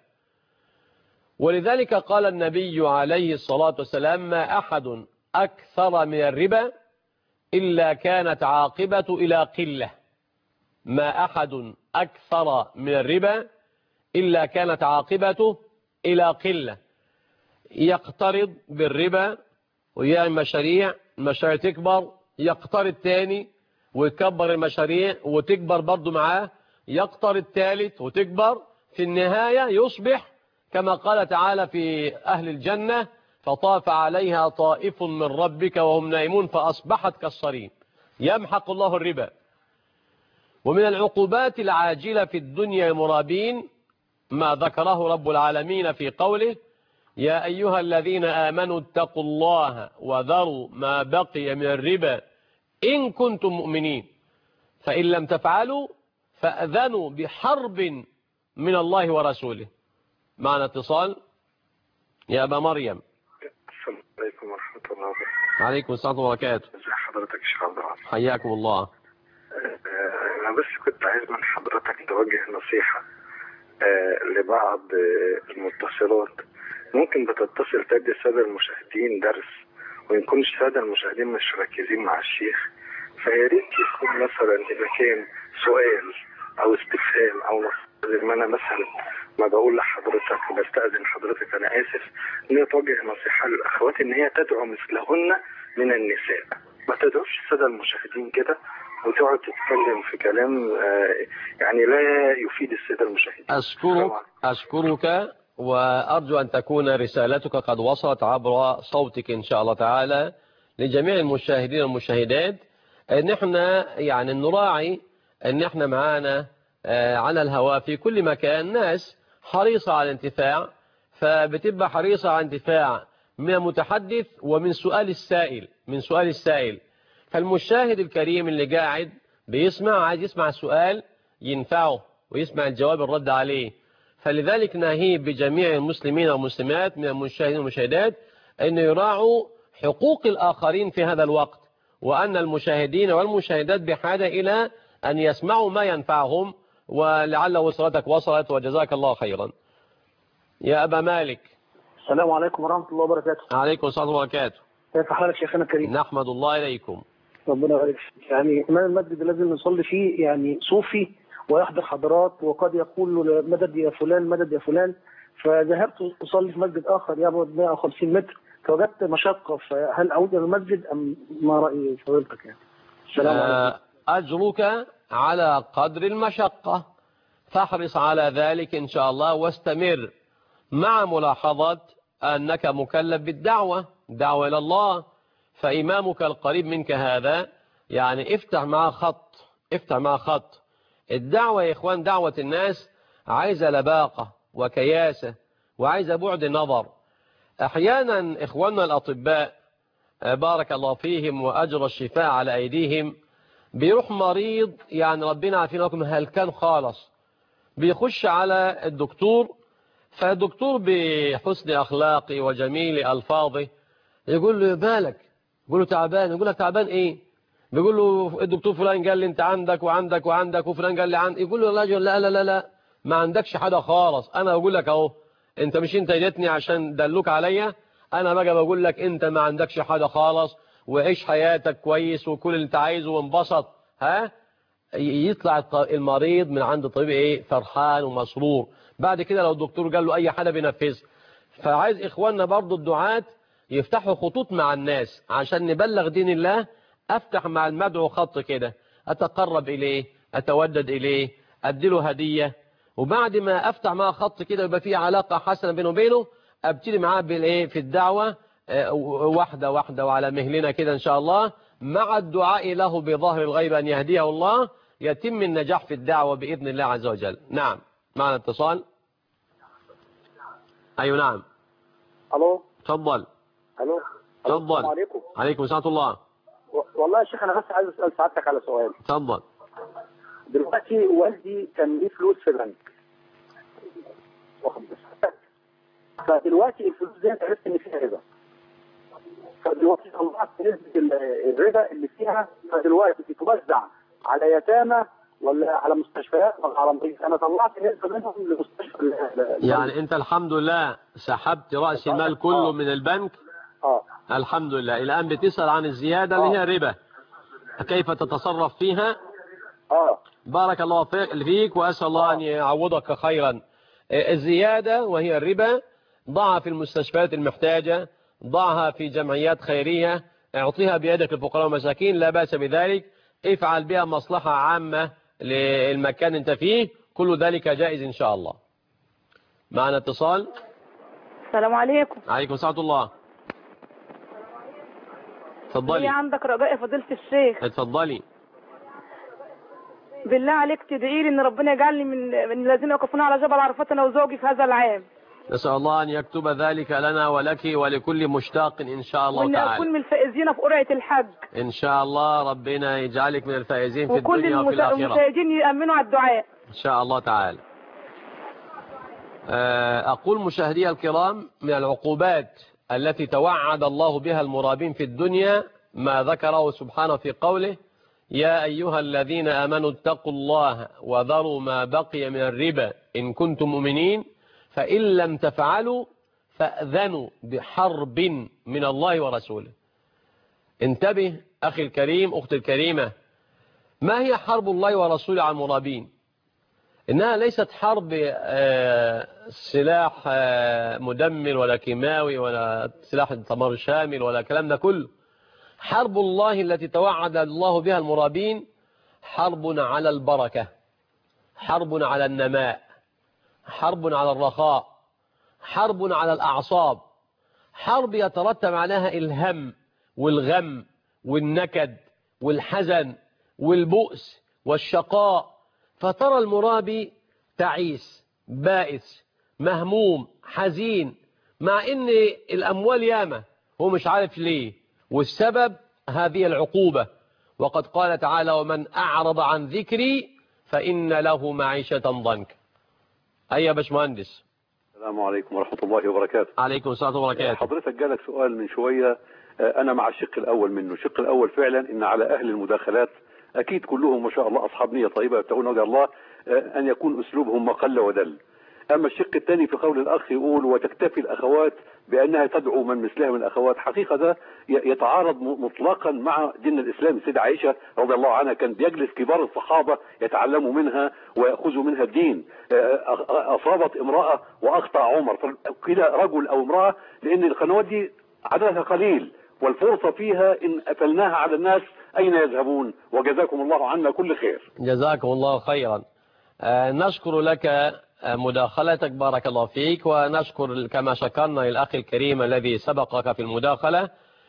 ولذلك قال النبي عليه الصلاة والسلام ما أحد أكثر من الربا إلا كانت عاقبة إلى قلة. ما أحد أكثر من الربا إلا كانت عاقبته إلى قلة. يقترض بالربا ويعمل مشاريع، المشاريع تكبر، يقترض تاني ويكبر المشاريع وتكبر برضو معاه، يقترض ثالث وتكبر، في النهاية يصبح كما قال تعالى في أهل الجنة فطاف عليها طائف من ربك وهم نائمون فأصبحت كالصريم. يمحق الله الربا. ومن العقوبات العاجلة في الدنيا المرابين ما ذكره رب العالمين في قوله يا أيها الذين آمنوا اتقوا الله وذروا ما بقي من الربا إن كنتم مؤمنين فإن لم تفعلوا فأذنوا بحرب من الله ورسوله. معنا اتصال يا أبا مريم. السلام عليكم ورحمة الله وبركاته. عليكم السلام وبركاته. ازي حضرتك يا شيخ عبد العزيز؟ حياكم الله. أنا بس كنت عايز من حضرتك توجه نصيحة لبعض المتصلات ممكن بتتصل تدي السادة المشاهدين درس وإن كنت السادة المشاهدين مش مركزين مع الشيخ، فيا ريت يكون مثلا إذا كان سؤال أو استفهام أو زي ما أنا مثلا ما بقول لحضرتك بستأذن حضرتك أنا آسف إن هي توجه نصيحة للأخوات إن هي تدعو مثلهن من النساء، ما تدعوش السادة المشاهدين كده وتقعد تتكلم في كلام يعني لا يفيد السادة المشاهدين. أشكرك أشكرك وأرجو أن تكون رسالتك قد وصلت عبر صوتك إن شاء الله تعالى لجميع المشاهدين والمشاهدات. ان احنا يعني نراعي ان احنا معانا على الهواء في كل مكان ناس حريصة على الانتفاع، فبتبقى حريصة على الانتفاع من المتحدث ومن سؤال السائل من سؤال السائل فالمشاهد الكريم اللي قاعد بيسمع عايز يسمع السؤال ينفعه ويسمع الجواب الرد عليه. فلذلك نهيب بجميع المسلمين والمسلمات من المشاهدين والمشاهدات أن يراعوا حقوق الآخرين في هذا الوقت، وأن المشاهدين والمشاهدات بحاجة إلى أن يسمعوا ما ينفعهم، ولعل وصلتك وصلت وجزاك الله خيرا. يا أبا مالك. السلام عليكم ورحمة الله وبركاته. عليكم السلام وبركاته. كيف حالك شيخنا الكريم؟ نحمد الله إليكم. ربنا يبارك فيك. يعني إمام المسجد لازم نصلي فيه يعني صوفي ويحضر حضرات وقد يقول له مدد يا فلان مدد يا فلان، فذهبت أصلي في مسجد آخر يبعد مئة وخمسين متر فوجدت مشقة، فهل أعود إلى المسجد أم ما رأي فضيلتك يعني؟ السلام عليكم. أجرك على قدر المشقة، فاحرص على ذلك إن شاء الله واستمر مع ملاحظة أنك مكلف بالدعوة دعوة إلى الله، فإمامك القريب منك هذا يعني افتح مع خط افتح مع خط الدعوة يا إخوان. دعوة الناس عايزة لباقة وكياسة وعايزة بعد نظر. أحيانا إخواننا الأطباء بارك الله فيهم وأجر الشفاء على أيديهم بيروح مريض يعني ربنا عافينا لكم هل كان خالص بيخش على الدكتور، فالدكتور بحسن أخلاقي وجميل ألفاظه يقول له بالك، يقول له تعبان، يقول لك تعبان إيه؟ بيقول له الدكتور فلان قال لي أنت عندك وعندك وعندك وفلان قال لي عندك، يقول له لا لا لا لا لا ما عندكش حاجة خالص، أنا بقول لك أهو أنت مش أنت جيتني عشان دلوك عليا، أنا بقى بقول لك أنت ما عندكش حاجة خالص وعيش حياتك كويس وكل اللي أنت عايزه وانبسط. ها يطلع المريض من عند الطبيب إيه فرحان ومسرور. بعد كده لو الدكتور قال له أي حاجة بينفذ. فعايز إخواننا برضو الدعاة يفتحوا خطوط مع الناس عشان نبلغ دين الله. أفتح مع المدعو خط كده أتقرب إليه أتودد إليه أديله هدية، وبعد ما أفتح معه خط كده يبقى فيه علاقة حسنة بينه وبينه أبتدي معاه بالإيه في الدعوة واحدة واحدة وعلى مهلنا كده إن شاء الله، مع الدعاء له بظهر الغيب أن يهديه الله يتم النجاح في الدعوة بإذن الله عز وجل. نعم معنا اتصال. أيوة نعم. ألو. تفضل. ألو. تفضل. السلام عليكم. عليكم السلام الله. والله يا شيخ أنا بس عايز أسأل سعادتك على سؤال. تفضل. دلوقتي والدي كان ليه فلوس في بنك. واخد بالك. فدلوقتي الفلوس دي عرفت إن فيها ربا. فدلوقتي طلعت نسبة الربا اللي فيها، فدلوقتي بتوزع على يتامى ولا على مستشفيات ولا على مريض؟ انا طلعت نسبه منهم لمستشفى. يعني انت الحمد لله سحبت راس المال كله آه. من البنك. اه الحمد لله. الان بتسال عن الزياده اللي هي الربا، كيف تتصرف فيها؟ اه بارك الله فيك واسال الله ان يعوضك خيرا. الزياده وهي الربا ضعها في المستشفيات المحتاجه، ضعها في جمعيات خيريه، اعطيها بيدك الفقراء والمساكين، لا باس بذلك. افعل بها مصلحه عامه للمكان انت فيه، كل ذلك جائز ان شاء الله. معنا اتصال. السلام عليكم. عليكم ورحمه الله. اتفضلي. هي عندك رجاء يا فضيلة الشيخ؟ اتفضلي. بالله عليك تدعي لي ان ربنا يجعلني من من الذين يقفون على جبل عرفات انا وزوجي في هذا العام. نسأل الله أن يكتب ذلك لنا ولك ولكل مشتاق إن شاء الله وإن تعالى. أكون من الفائزين في قرعة الحج. إن شاء الله ربنا يجعلك من الفائزين في الدنيا وفي الآخرة. وكل المشاهدين يأمنوا على الدعاء إن شاء الله تعالى. أقول مشاهدي الكرام، من العقوبات التي توعد الله بها المرابين في الدنيا ما ذكره سبحانه في قوله: يا أيها الذين آمنوا اتقوا الله وذروا ما بقي من الربا إن كنتم مؤمنين فإن لم تفعلوا فأذنوا بحرب من الله ورسوله. انتبه أخي الكريم، أختي الكريمة، ما هي حرب الله ورسوله على المرابين؟ إنها ليست حرب سلاح مدمر ولا كيماوي ولا سلاح دمار شامل ولا كلام ده كله. حرب الله التي توعد الله بها المرابين حرب على البركة، حرب على النماء، حرب على الرخاء، حرب على الأعصاب، حرب يترتب عليها الهم والغم والنكد والحزن والبؤس والشقاء. فترى المرابي تعيس بائس مهموم حزين، مع ان الأموال ياما هو مش عارف ليه، والسبب هذه العقوبة. وقد قال تعالى: ومن أعرض عن ذكري فإن له معيشة ضنكا. أي يا باشمهندس. السلام عليكم ورحمة الله وبركاته. عليكم السلام وبركاته. حضرتك جالك سؤال من شوية، أنا مع الشق الأول منه. الشق الأول فعلا إن على أهل المداخلات أكيد كلهم ما شاء الله أصحاب نية طيبة يبتغون وجه الله أن يكون أسلوبهم ما قل ودل. أما الشق الثاني في قول الأخ يقول وتكتفي الأخوات بأنها تدعو من مثلها من الأخوات، حقيقة ده يتعارض مطلقا مع دين الإسلام. السيدة عائشة رضي الله عنها كان بيجلس كبار الصحابة يتعلموا منها ويأخذوا منها الدين. أصابت امرأة وأخطأ عمر، كده رجل أو امرأة، لأن القنوات دي عددها قليل والفرصة فيها إن أتلناها على الناس أين يذهبون؟ وجزاكم الله عنا كل خير. جزاكم الله خيرا. آه نشكر لك مداخلتك، بارك الله فيك، ونشكر كما شكرنا للأخ الكريم الذي سبقك في المداخلة.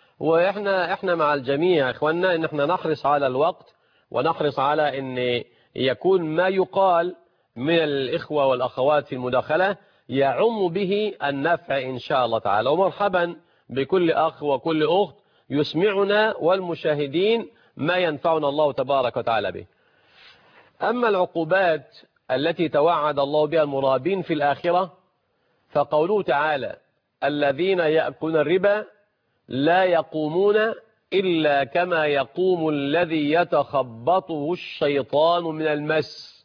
وإحنا إحنا مع الجميع إخواننا إن إحنا نحرص على الوقت ونحرص على إن يكون ما يقال من الإخوة والأخوات في المداخلة يعم به النفع إن شاء الله تعالى. ومرحبا بكل أخ وكل أخت يسمعنا والمشاهدين ما ينفعنا الله تبارك وتعالى به. أما العقوبات التي توعد الله بها المرابين في الآخرة فقوله تعالى: الذين يأكلون الربا لا يقومون إلا كما يقوم الذي يتخبطه الشيطان من المس.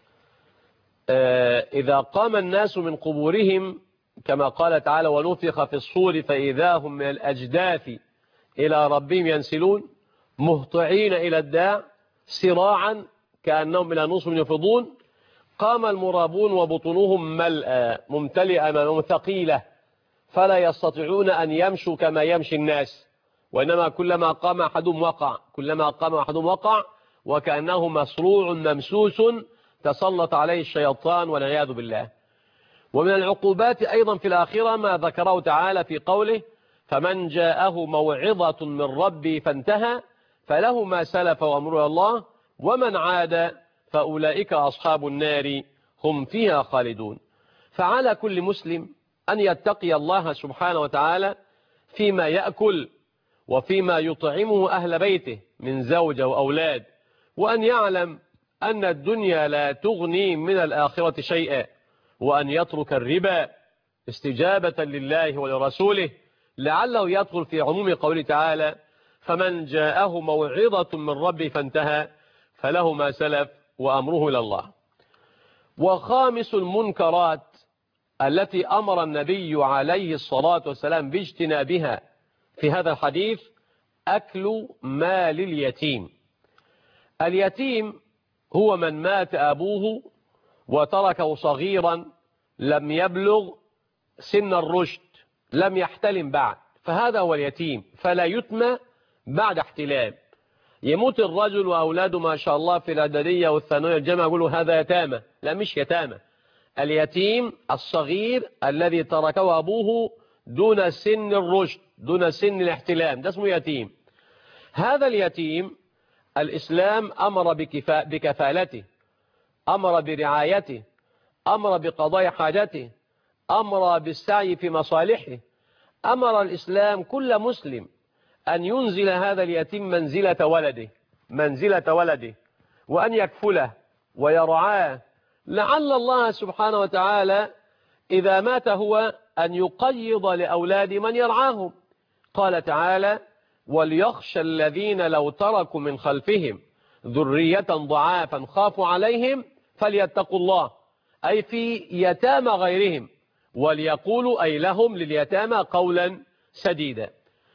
إذا قام الناس من قبورهم كما قال تعالى: ونفخ في الصور فإذا هم من الأجداث إلى ربهم ينسلون مهطعين إلى الداع سراعا كأنهم إلى نصب يفضون. قام المرابون وبطونهم ملأى ممتلئة أمامهم ثقيلة فلا يستطيعون أن يمشوا كما يمشي الناس، وإنما كلما قام أحدهم وقع، كلما قام أحدهم وقع وكأنه مسروع ممسوس تسلط عليه الشيطان والعياذ بالله. ومن العقوبات أيضا في الآخرة ما ذكره تعالى في قوله: فمن جاءه موعظة من ربي فانتهى فله ما سلف وأمره الله ومن عاد فأولئك أصحاب النار هم فيها خالدون. فعلى كل مسلم أن يتقي الله سبحانه وتعالى فيما يأكل وفيما يطعمه أهل بيته من زوجة وأولاد، وأن يعلم أن الدنيا لا تغني من الآخرة شيئا، وأن يترك الربا استجابة لله ولرسوله لعله يدخل في عموم قوله تعالى: فمن جاءه موعظة من ربه فانتهى فله ما سلف وأمره إلى الله. وخامس المنكرات التي أمر النبي عليه الصلاة والسلام باجتنابها في هذا الحديث أكل مال اليتيم. اليتيم هو من مات أبوه وتركه صغيرا لم يبلغ سن الرشد، لم يحتلم بعد، فهذا هو اليتيم، فلا يتمى بعد احتلام. يموت الرجل وأولاده ما شاء الله في الإعدادية والثانوية الجامعة يقولوا هذا يتامى. لا، مش يتامى. اليتيم الصغير الذي تركه أبوه دون سن الرشد، دون سن الاحتلام، ده اسمه يتيم. هذا اليتيم الإسلام أمر بكفا بكفالته، أمر برعايته، أمر بقضاء حاجته، أمر بالسعي في مصالحه. أمر الإسلام كل مسلم أن ينزل هذا اليتيم منزلة ولده، منزلة ولده، وأن يكفله ويرعاه، لعل الله سبحانه وتعالى إذا مات هو أن يقيض لأولاد من يرعاهم. قال تعالى: وليخشى الذين لو تركوا من خلفهم ذرية ضعافا خافوا عليهم فليتقوا الله، أي في يتامى غيرهم، وليقولوا أي لهم لليتامى قولا سديدا.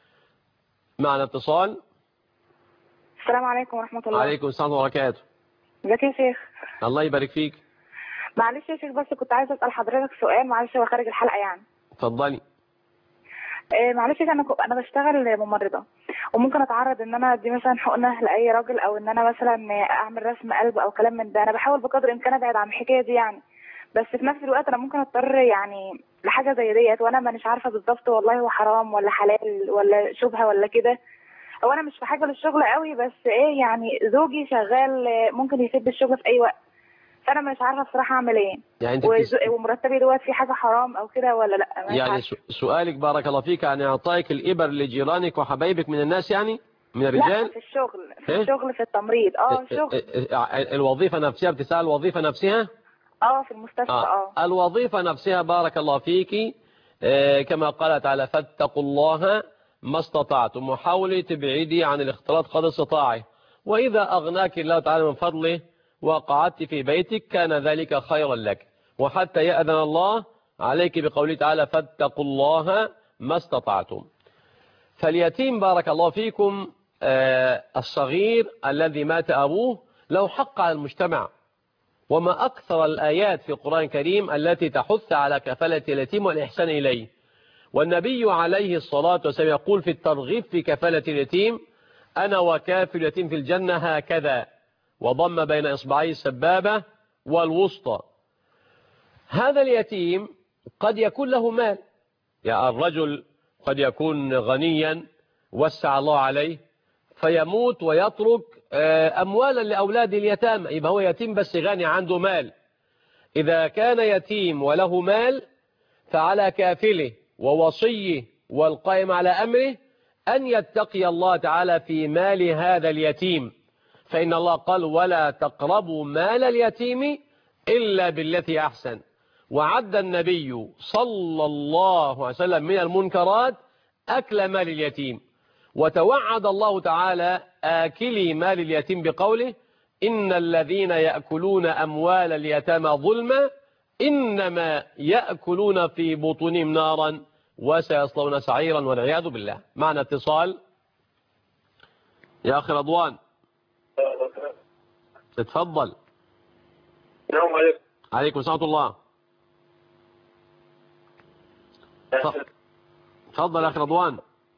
معنا اتصال. السلام عليكم ورحمة الله. عليكم السلام وبركاته. ازيك يا شيخ؟ الله يبارك فيك. معلش يا شيخ، بس كنت عايزة أسأل حضرتك سؤال، معلش هو خارج الحلقة يعني. اتفضلي. آه معلش انا انا بشتغل ممرضه، وممكن اتعرض ان انا ادي مثلا حقنه لاي راجل، او ان انا مثلا اعمل رسم قلب او كلام من ده. انا بحاول بقدر الامكان ابعد عن الحكايه دي يعني، بس في نفس الوقت انا ممكن اضطر يعني لحاجه زي ديت، وانا مانيش عارفه بالظبط والله هو حرام ولا حلال ولا شبهه ولا كده. او انا مش في حاجه للشغل قوي، بس ايه يعني زوجي شغال ممكن يسيب الشغل في اي وقت، فانا مش عارفه بصراحه اعمل ايه. يعني انت وز... ومرتبي دوت في حاجه حرام او كده ولا لا؟ يعني عارفة. سؤالك بارك الله فيك عن اعطائك الابر لجيرانك وحبايبك من الناس، يعني من الرجال؟ لا، في الشغل، في إيه؟ الشغل في التمريض. اه شغل. الوظيفه نفسها، بتسأل الوظيفه نفسها؟ اه في المستشفى. اه, آه. الوظيفه نفسها بارك الله فيك آه كما قال تعالى: فاتقوا الله ما استطعتم، وحاولي تبعدي عن الاختلاط قدر استطاعه، واذا اغناك الله تعالى من فضله وقعدت في بيتك كان ذلك خيرا لك، وحتى يأذن الله عليك بقوله تعالى: فاتقوا الله ما استطعتم. فاليتيم بارك الله فيكم آه الصغير الذي مات أبوه له حق على المجتمع، وما أكثر الآيات في القرآن الكريم التي تحث على كفالة اليتيم والإحسان إليه. والنبي عليه الصلاة والسلام يقول في الترغيب في كفالة اليتيم: أنا وكافل اليتيم في الجنة هكذا، وضم بين إصبعي السبابة والوسطى. هذا اليتيم قد يكون له مال، يعني الرجل قد يكون غنيا وسع الله عليه فيموت ويترك أموالا لأولاد اليتامى، يبقى هو يتيم بس غني عنده مال. إذا كان يتيم وله مال فعلى كافله ووصيه والقائم على أمره أن يتقي الله تعالى في مال هذا اليتيم، فإن الله قال: ولا تقربوا مال اليتيم إلا بالتي أحسن. وعد النبي صلى الله عليه وسلم من المنكرات أكل مال اليتيم، وتوعد الله تعالى آكلي مال اليتيم بقوله: إن الذين يأكلون أموال اليتامى ظلما إنما يأكلون في بطونهم نارا وسيصلون سعيرا والعياذ بالله. معنا اتصال. يا أخي رضوان اتفضل. السلام عليكم. عليكم السلام ورحمة الله. اتفضل يا أخي رضوان.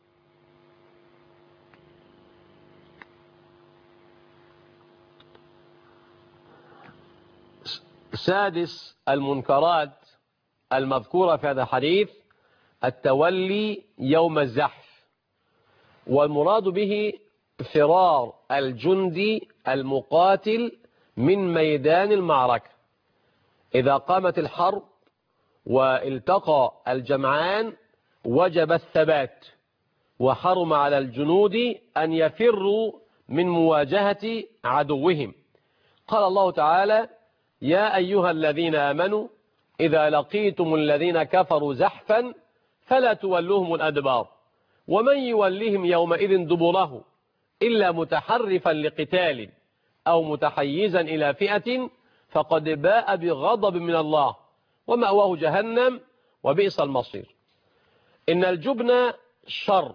سادس المنكرات المذكورة في هذا الحديث التولي يوم الزحف، والمراد به فرار الجندي المقاتل من ميدان المعركة. إذا قامت الحرب والتقى الجمعان وجب الثبات، وحرم على الجنود أن يفروا من مواجهة عدوهم. قال الله تعالى: يا أيها الذين آمنوا إذا لقيتم الذين كفروا زحفا فلا تولوهم الأدبار ومن يولهم يومئذ دبره إلا متحرفا لقتال أو متحيزا إلى فئة فقد باء بغضب من الله ومأواه جهنم وبئس المصير. إن الجبن شر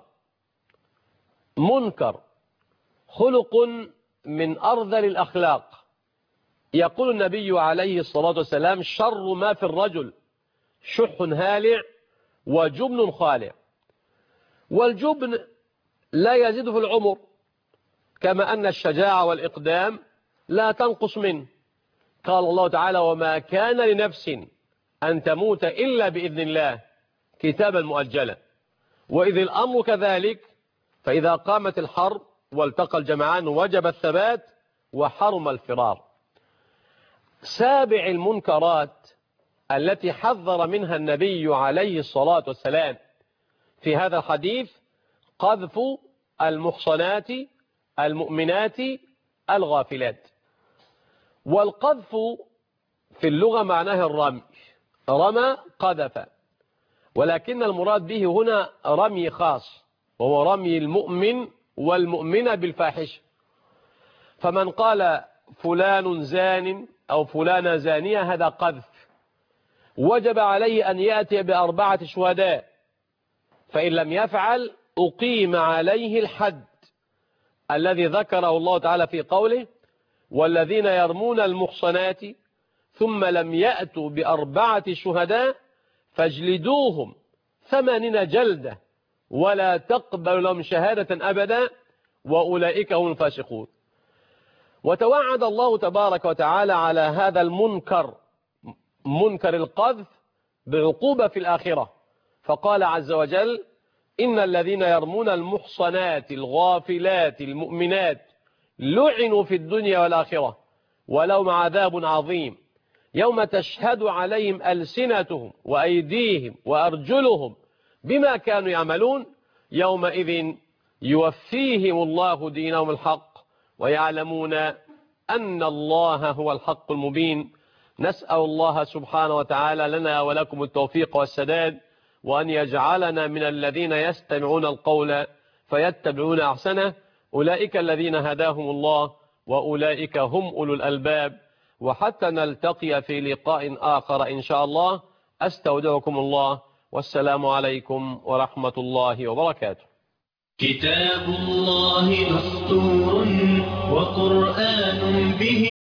منكر خلق من أرذل الأخلاق. يقول النبي عليه الصلاة والسلام: شر ما في الرجل شح هالع وجبن خالع. والجبن لا يزيد في العمر، كما أن الشجاعة والإقدام لا تنقص منه. قال الله تعالى: وما كان لنفس أن تموت إلا بإذن الله كتابا مؤجلا. وإذ الأمر كذلك، فإذا قامت الحرب والتقى الجمعان وجب الثبات وحرم الفرار. سابع المنكرات التي حذر منها النبي عليه الصلاة والسلام في هذا الحديث قذف المحصنات المؤمنات الغافلات. والقذف في اللغة معناه الرمي، رمى قذف، ولكن المراد به هنا رمي خاص، وهو رمي المؤمن والمؤمنة بالفاحشة. فمن قال فلان زان أو فلانة زانية هذا قذف، وجب عليه أن يأتي بأربعة شهداء، فإن لم يفعل أقيم عليه الحد الذي ذكره الله تعالى في قوله: والذين يرمون المحصنات ثم لم يأتوا بأربعة شهداء فاجلدوهم ثمانين جلدة ولا تقبل لهم شهادة أبدا وأولئك هم الفاسقون. وتوعد الله تبارك وتعالى على هذا المنكر، منكر القذف، بعقوبة في الآخرة، فقال عز وجل: إن الذين يرمون المحصنات الغافلات المؤمنات لعنوا في الدنيا والآخرة ولهم عذاب عظيم يوم تشهد عليهم ألسنتهم وأيديهم وأرجلهم بما كانوا يعملون يومئذ يوفيهم الله دينهم الحق ويعلمون أن الله هو الحق المبين. نسأل الله سبحانه وتعالى لنا ولكم التوفيق والسداد، وأن يجعلنا من الذين يستمعون القول فيتبعون أحسنه. أولئك الذين هداهم الله وأولئك هم أولو الألباب. وحتى نلتقي في لقاء آخر إن شاء الله، أستودعكم الله، والسلام عليكم ورحمة الله وبركاته. كتاب الله دستور وقرآن به